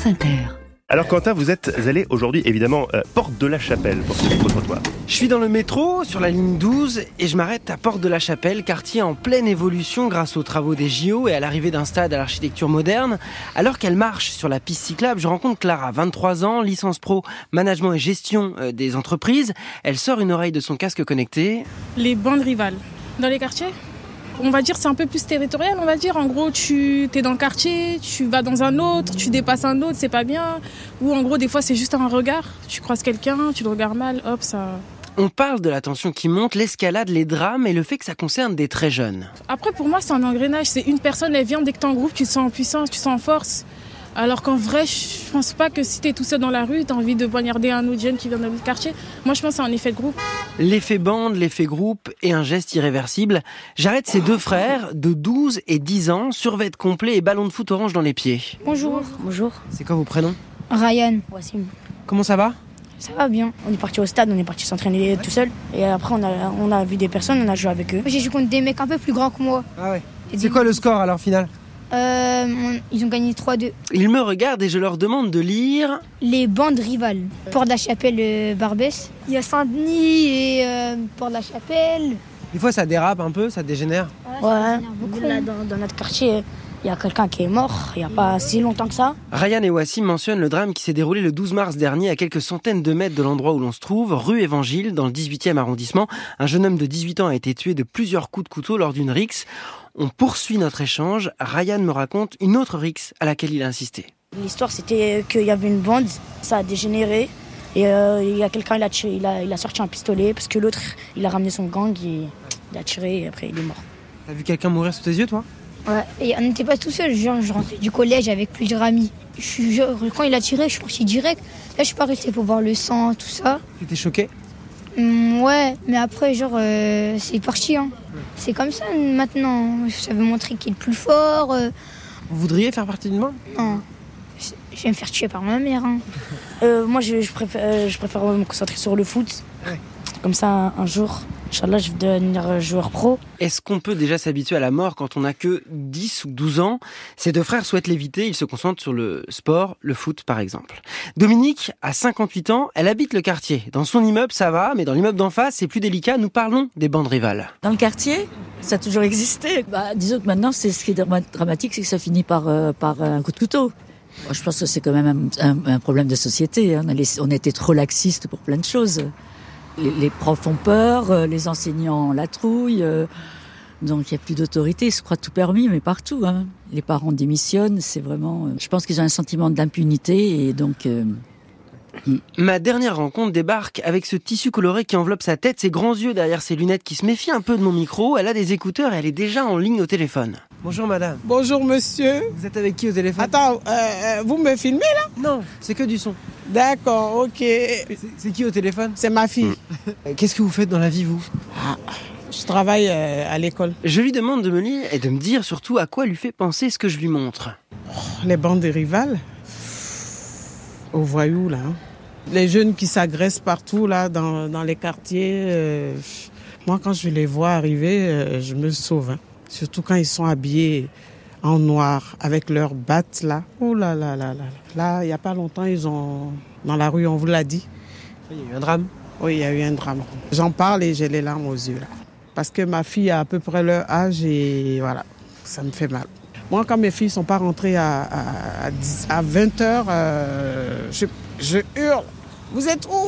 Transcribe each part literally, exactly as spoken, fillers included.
France Inter. Alors Quentin, vous êtes allé aujourd'hui évidemment euh, Porte de la Chapelle pour ce micro-trottoir. Je suis dans le métro, sur la ligne douze, et je m'arrête à Porte de la Chapelle, quartier en pleine évolution grâce aux travaux des J O et à l'arrivée d'un stade à l'architecture moderne. Alors qu'elle marche sur la piste cyclable, je rencontre Clara, vingt-trois ans, licence pro, management et gestion euh, des entreprises. Elle sort une oreille de son casque connecté. Les bandes rivales. Dans les quartiers, on va dire c'est un peu plus territorial, on va dire. En gros, tu es dans le quartier, tu vas dans un autre, tu dépasses un autre, c'est pas bien. Ou en gros, des fois, c'est juste un regard. Tu croises quelqu'un, tu le regardes mal, hop, ça... On parle de la tension qui monte, l'escalade, les drames et le fait que ça concerne des très jeunes. Après, pour moi, c'est un engrenage. C'est une personne, elle vient, dès que t'es en groupe, tu te sens en puissance, tu te sens en force. Alors qu'en vrai, je pense pas que si t'es tout seul dans la rue, t'as envie de poignarder un autre jeune qui vient dans le quartier. Moi, je pense que c'est un effet de groupe. L'effet bande, l'effet groupe et un geste irréversible. J'arrête ces deux frères de douze et dix ans, survêt complet et ballon de foot orange dans les pieds. Bonjour. Bonjour. C'est quoi vos prénoms ? Ryan. Wassim. Comment ça va ? Ça va bien. On est parti au stade, on est parti s'entraîner tout seul. Et après, on a, on a vu des personnes, on a joué avec eux. J'ai joué contre des mecs un peu plus grands que moi. Ah ouais. Et c'est quoi le score alors final ? Euh, on, ils ont gagné trois deux. Ils me regardent et je leur demande de lire... Les bandes rivales. Port de la Chapelle, euh, Barbès. Il y a Saint-Denis et euh, Port de la Chapelle. Des fois ça dérape un peu, ça dégénère. Ouais, ouais. Beaucoup. Là, dans, dans notre quartier, il y a quelqu'un qui est mort, il n'y a pas si longtemps que ça. Ryan et Wassim mentionnent le drame qui s'est déroulé le douze mars dernier à quelques centaines de mètres de l'endroit où l'on se trouve, rue Évangile, dans le dix-huitième arrondissement. Un jeune homme de dix-huit ans a été tué de plusieurs coups de couteau lors d'une rixe. On poursuit notre échange. Ryan me raconte une autre rixe à laquelle il a insisté. L'histoire, c'était qu'il y avait une bande, ça a dégénéré. Et euh, il y a quelqu'un, il a, tiré, il, a, il a sorti un pistolet, parce que l'autre, il a ramené son gang, et il a tiré, et après il est mort. T'as vu quelqu'un mourir sous tes yeux, toi ? Ouais, et on n'était pas tout seul. Genre, je rentrais du collège avec plusieurs amis. Je suis, genre, quand il a tiré, je suis parti direct. Là, je suis pas restée pour voir le sang, tout ça. T'étais choqué ? Mmh, ouais, mais après, genre, euh, c'est parti. Hein. C'est comme ça maintenant. Ça veut montrer qu'il est plus fort. Euh... Vous voudriez faire partie d'une bande ? Non. Je vais me faire tuer par ma mère. Hein. euh, moi, je, je, préfère, euh, je préfère me concentrer sur le foot. Ouais. Comme ça, un, un jour, Inch'Allah, je vais devenir joueur pro. Est-ce qu'on peut déjà s'habituer à la mort quand on n'a que dix ou douze ans ? Ces deux frères souhaitent l'éviter, ils se concentrent sur le sport, le foot par exemple. Dominique a cinquante-huit ans, elle habite le quartier. Dans son immeuble, ça va, mais dans l'immeuble d'en face, c'est plus délicat. Nous parlons des bandes rivales. Dans le quartier, ça a toujours existé. Bah, disons que maintenant, c'est, ce qui est dramatique, c'est que ça finit par, euh, par un coup de couteau. Moi, je pense que c'est quand même un, un, un problème de société. Hein. On, a les, on a été trop laxistes pour plein de choses. Les, les profs ont peur, les enseignants la trouille, euh, donc il n'y a plus d'autorité, ils se croient tout permis, mais partout. Hein. Les parents démissionnent, c'est vraiment... Euh, je pense qu'ils ont un sentiment d'impunité et donc... Euh, hmm. Ma dernière rencontre débarque avec ce tissu coloré qui enveloppe sa tête, ses grands yeux derrière ses lunettes qui se méfient un peu de mon micro. Elle a des écouteurs et elle est déjà en ligne au téléphone. Bonjour madame. Bonjour monsieur. Vous êtes avec qui au téléphone ? Attends, euh, vous me filmez là ? Non, c'est que du son. D'accord, ok. C'est, c'est qui au téléphone ? C'est ma fille. Qu'est-ce que vous faites dans la vie, vous ? Ah, je travaille euh, à l'école. Je lui demande de me lire et de me dire surtout à quoi lui fait penser ce que je lui montre. Oh, les bandes rivales, aux voyous là. Hein. Les jeunes qui s'agressent partout là dans, dans les quartiers. Euh, moi, quand je les vois arriver, euh, je me sauve. Hein. Surtout quand ils sont habillés en noir, avec leurs battes là. Oh là là là là. Là, il n'y a pas longtemps, ils ont... Dans la rue, on vous l'a dit. Il y a eu un drame. Oui, il y a eu un drame. J'en parle et j'ai les larmes aux yeux là. Parce que ma fille a à peu près leur âge et voilà, ça me fait mal. Moi, quand mes filles ne sont pas rentrées à, à, à vingt heures, euh, je, je hurle. Vous êtes où ?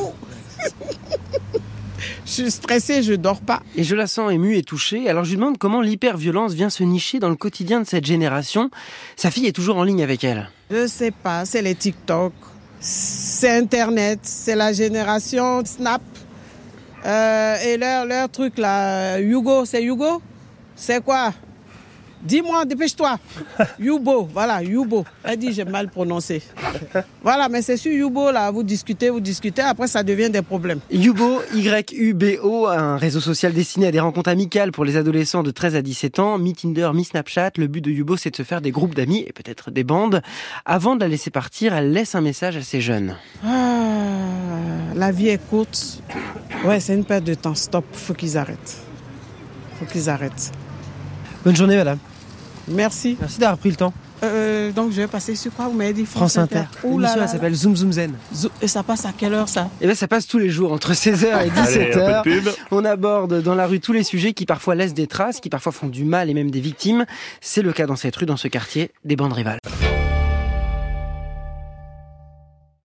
Je suis stressée, je dors pas. Et je la sens émue et touchée, alors je lui demande comment l'hyperviolence vient se nicher dans le quotidien de cette génération. Sa fille est toujours en ligne avec elle. Je sais pas, c'est les TikTok, c'est Internet, c'est la génération Snap. Euh, et leur, leur truc là, Yougo, c'est Yougo ? C'est quoi ? Dis-moi, dépêche-toi. Youbo, voilà, Youbo. Elle dit, j'ai mal prononcé. Voilà, mais c'est sur Youbo, là, vous discutez, vous discutez, après ça devient des problèmes. Youbo, Y U B O, un réseau social destiné à des rencontres amicales pour les adolescents de treize à dix-sept ans, mi-Tinder, mi-Snapchat. Le but de Youbo, c'est de se faire des groupes d'amis et peut-être des bandes. Avant de la laisser partir, elle laisse un message à ces jeunes. Ah, la vie est courte. Ouais, c'est une perte de temps. Stop, faut qu'ils arrêtent. Faut qu'ils arrêtent. Bonne journée, madame. Merci. Merci d'avoir pris le temps. Euh, donc je vais passer sur quoi? Vous m'avez dit France Inter. Ouh là L'émission, là elle s'appelle Zoom Zoom Zen. Zo- Et ça passe à quelle heure ça? Et bien, ça passe tous les jours, entre seize heures et dix-sept heures. Allez, un peu de pub. On aborde dans la rue tous les sujets qui parfois laissent des traces, qui parfois font du mal et même des victimes. C'est le cas dans cette rue, dans ce quartier, des bandes rivales.